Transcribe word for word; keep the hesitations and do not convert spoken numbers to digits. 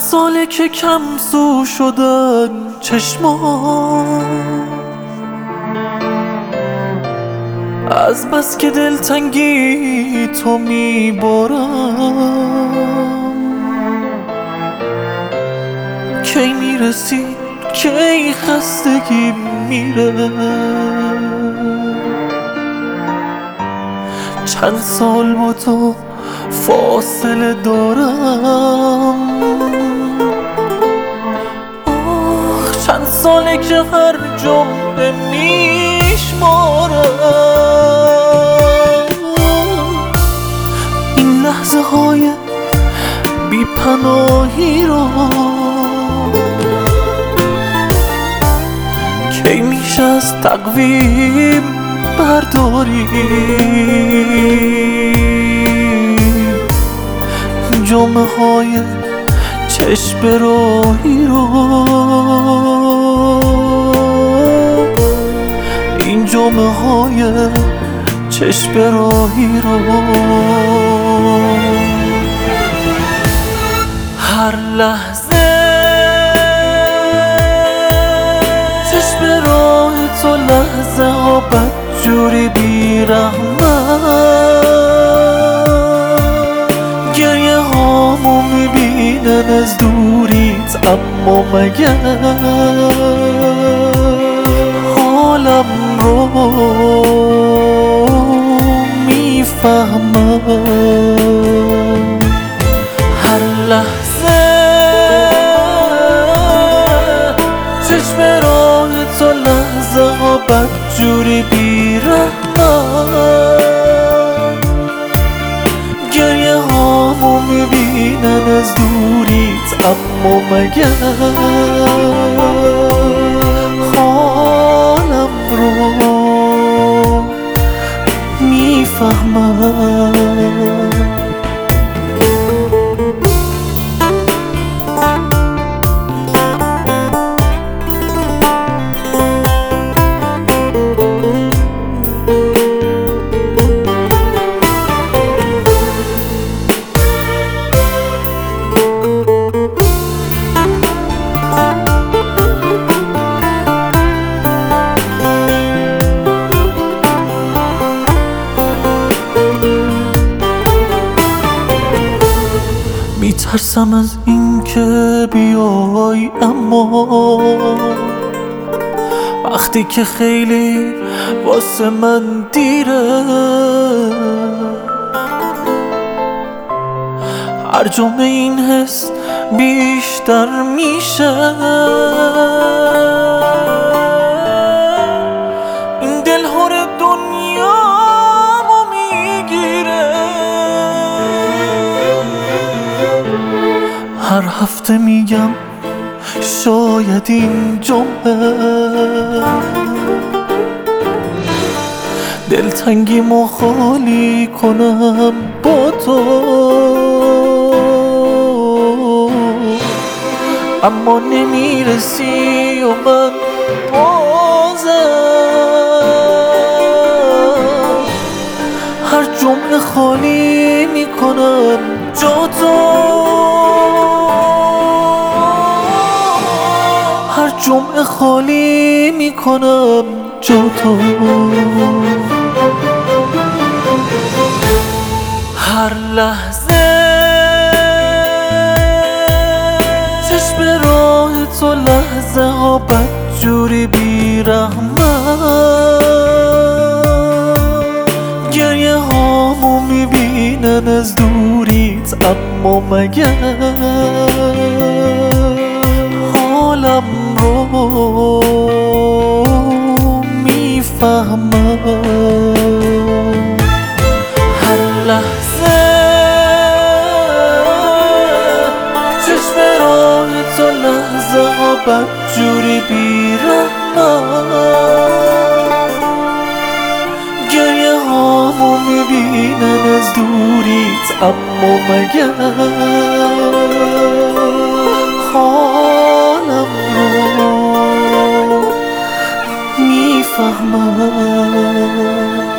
ساله که کم سو شدن چشمان، از بس که دلتنگی تو میبارم. کی میرسی کی خستگی میره، چند سال با تو فاصله دارم. آخ چند ساله که هر جمعه میشمارم این لحظه های بی پناهی رو. کی میشه از تقویم برداری جمعه های چشم راهی رو، این جمعه های چشم راهی رو. هر لحظه چشم راه تو لحظه ها بدجوری بیرحمت، گریه هامو میبینن از دوریت اما مگر حالم رو میفهمم. هر لحظه چشم راه تو لحظه ها بدجوری بیرحمت، گریه هامو میبینن از دوریت اما مگر حالم رو میفهمم. میترسم از این که بیای، اما وقتی که خیلی واسه من دیره، هر جمعه این حس بیشتر میشه. این دل هر دنیامو میگیره، هر هفته میگم شاید این جمعه دلتنگیمو خالی کنم با تو، اما نمیرسی و من بازم هر جمعه خالی میکنم جا تو، هر جمعه خالی میکنم جا تو. هر لحظه چشم راه تو لحظه ها بدجوری بیرحمت، گریه هامو میبینن از دوریت اما مگر حالم رو میفهمم. هر لحظه چشم راه تو لحظه ها بدجوری بیرحمت، گریه هامو میبینن از دوریت اما مگر حالم رو میفهمم.